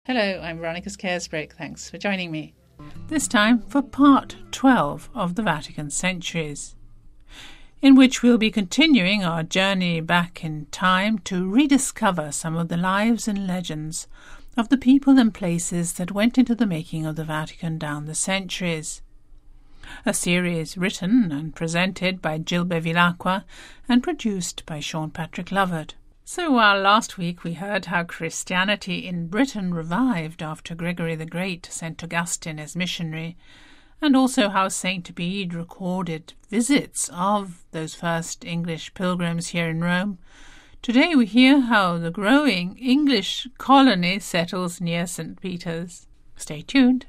Hello, I'm Veronica Scaresbrick. Thanks for joining me. This time for part 12 of the Vatican Centuries, in which we'll be continuing our journey back in time to rediscover some of the lives and legends of the people and places that went into the making of the Vatican down the centuries. A series written and presented by Jill Bevilacqua and produced by Sean Patrick Lovett. So while last week we heard how Christianity in Britain revived after Gregory the Great sent Augustine as missionary, and also how St. Bede recorded visits of those first English pilgrims here in Rome, today we hear how the growing English colony settles near St. Peter's. Stay tuned.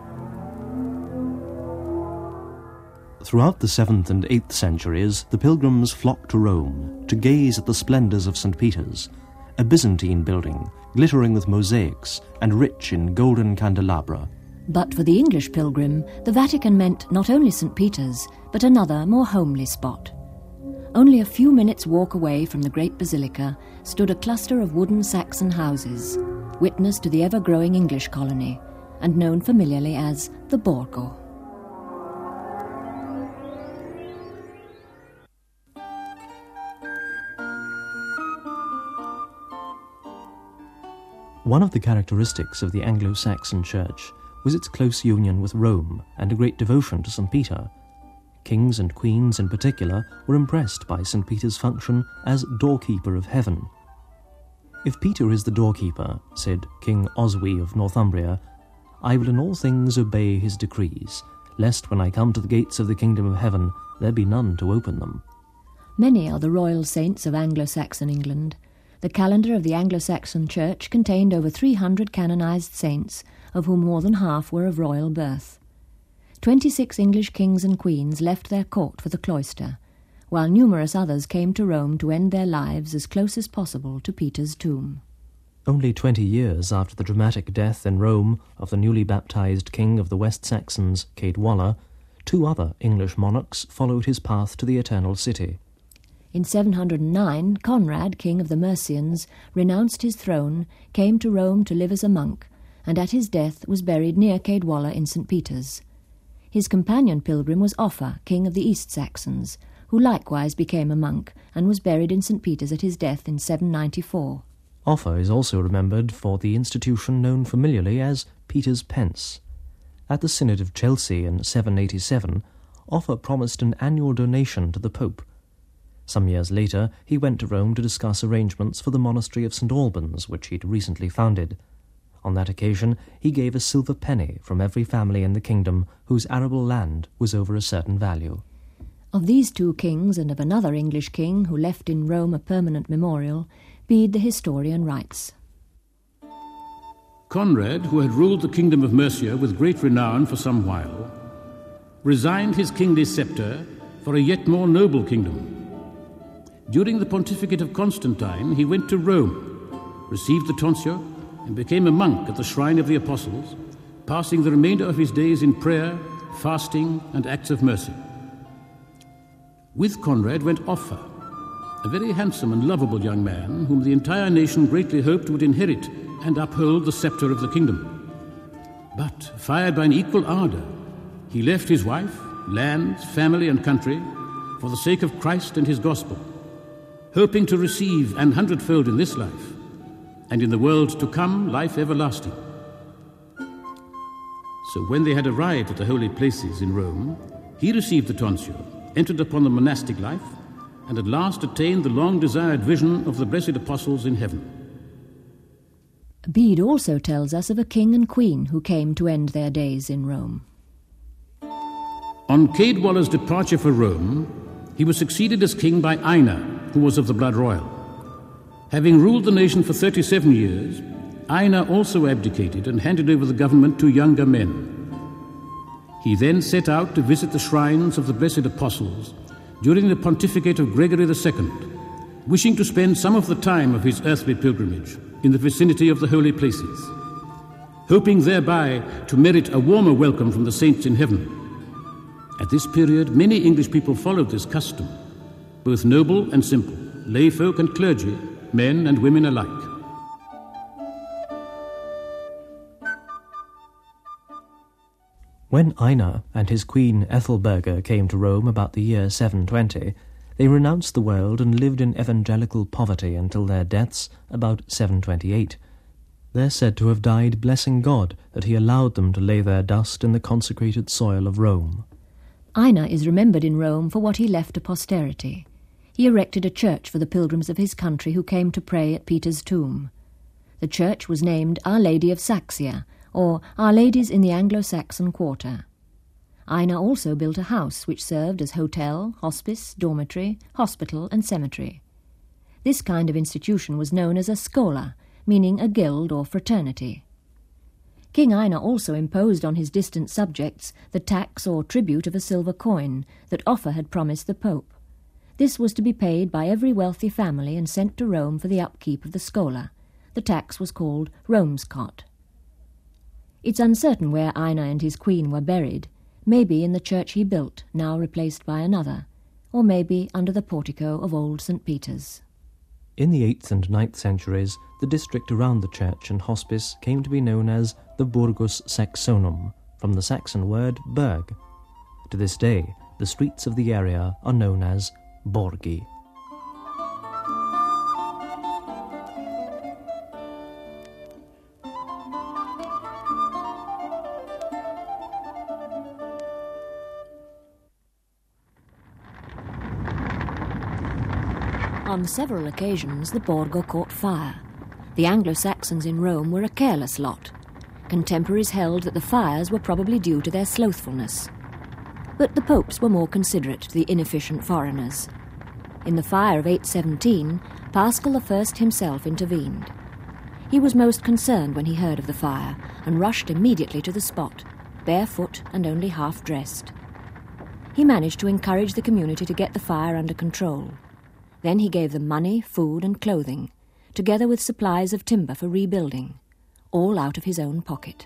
Throughout the 7th and 8th centuries, the pilgrims flocked to Rome to gaze at the splendours of St. Peter's, a Byzantine building glittering with mosaics and rich in golden candelabra. But for the English pilgrim, the Vatican meant not only St. Peter's, but another, more homely spot. Only a few minutes' walk away from the great basilica stood a cluster of wooden Saxon houses, witness to the ever-growing English colony, and known familiarly as the Borgo. One of the characteristics of the Anglo-Saxon Church was its close union with Rome and a great devotion to St. Peter. Kings and queens in particular were impressed by St. Peter's function as doorkeeper of heaven. "If Peter is the doorkeeper," said King Oswy of Northumbria, "I will in all things obey his decrees, lest when I come to the gates of the kingdom of heaven there be none to open them." Many are the royal saints of Anglo-Saxon England. The calendar of the Anglo-Saxon Church contained over 300 canonised saints, of whom more than half were of royal birth. 26 English kings and queens left their court for the cloister, while numerous others came to Rome to end their lives as close as possible to Peter's tomb. Only 20 years after the dramatic death in Rome of the newly baptised king of the West Saxons, Caedwalla, 2 other English monarchs followed his path to the Eternal City. In 709, Conrad, king of the Mercians, renounced his throne, came to Rome to live as a monk, and at his death was buried near Caedwalla in St. Peter's. His companion pilgrim was Offa, king of the East Saxons, who likewise became a monk and was buried in St. Peter's at his death in 794. Offa is also remembered for the institution known familiarly as Peter's Pence. At the Synod of Chelsea in 787, Offa promised an annual donation to the Pope. Some years later, he went to Rome to discuss arrangements for the monastery of St. Albans, which he'd recently founded. On that occasion, he gave a silver penny from every family in the kingdom whose arable land was over a certain value. Of these 2 kings and of another English king who left in Rome a permanent memorial, Bede the historian writes. Conrad, who had ruled the kingdom of Mercia with great renown for some while, resigned his kingly sceptre for a yet more noble kingdom. During the pontificate of Constantine, he went to Rome, received the tonsure, and became a monk at the shrine of the apostles, passing the remainder of his days in prayer, fasting, and acts of mercy. With Conrad went Offa, a very handsome and lovable young man whom the entire nation greatly hoped would inherit and uphold the sceptre of the kingdom. But, fired by an equal ardour, he left his wife, lands, family, and country for the sake of Christ and his gospel, hoping to receive an 100-fold in this life, and in the world to come, life everlasting. So when they had arrived at the holy places in Rome, he received the tonsure, entered upon the monastic life, and at last attained the long-desired vision of the blessed apostles in heaven. Bede also tells us of a king and queen who came to end their days in Rome. On Caedwalla's departure for Rome, he was succeeded as king by Einar, who was of the blood royal. Having ruled the nation for 37 years, Einar also abdicated and handed over the government to younger men. He then set out to visit the shrines of the blessed apostles during the pontificate of Gregory II, wishing to spend some of the time of his earthly pilgrimage in the vicinity of the holy places, hoping thereby to merit a warmer welcome from the saints in heaven. At this period, many English people followed this custom, both noble and simple, layfolk and clergy, men and women alike. When Einar and his queen Ethelberga came to Rome about the year 720, they renounced the world and lived in evangelical poverty until their deaths about 728. They're said to have died blessing God that he allowed them to lay their dust in the consecrated soil of Rome. Einar is remembered in Rome for what he left to posterity. He erected a church for the pilgrims of his country who came to pray at Peter's tomb. The church was named Our Lady of Saxia, or Our Ladies in the Anglo-Saxon Quarter. Einar also built a house which served as hotel, hospice, dormitory, hospital and cemetery. This kind of institution was known as a schola, meaning a guild or fraternity. King Einar also imposed on his distant subjects the tax or tribute of a silver coin that Offa had promised the Pope. This was to be paid by every wealthy family and sent to Rome for the upkeep of the schola. The tax was called Romescot. It's uncertain where Einar and his queen were buried, maybe in the church he built, now replaced by another, or maybe under the portico of old St. Peter's. In the 8th and 9th centuries, the district around the church and hospice came to be known as the Burgus Saxonum, from the Saxon word burg. To this day, the streets of the area are known as Borgi. On several occasions, the Borgo caught fire. The Anglo-Saxons in Rome were a careless lot. Contemporaries held that the fires were probably due to their slothfulness. But the popes were more considerate to the inefficient foreigners. In the fire of 817, Paschal I himself intervened. He was most concerned when he heard of the fire and rushed immediately to the spot, barefoot and only half-dressed. He managed to encourage the community to get the fire under control. Then he gave them money, food and clothing, together with supplies of timber for rebuilding, all out of his own pocket.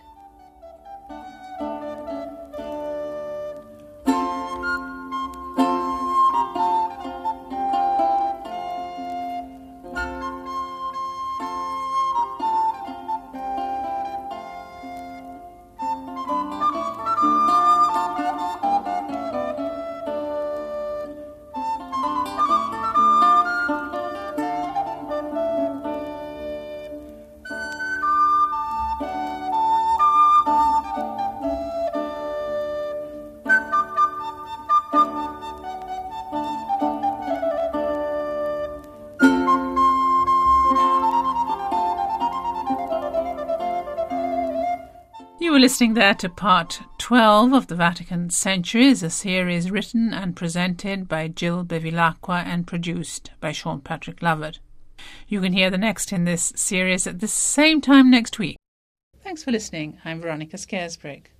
You were listening there to part 12 of the Vatican Centuries, a series written and presented by Jill Bevilacqua and produced by Sean Patrick Lovett. You can hear the next in this series at the same time next week. Thanks for listening. I'm Veronica Scaresbreak.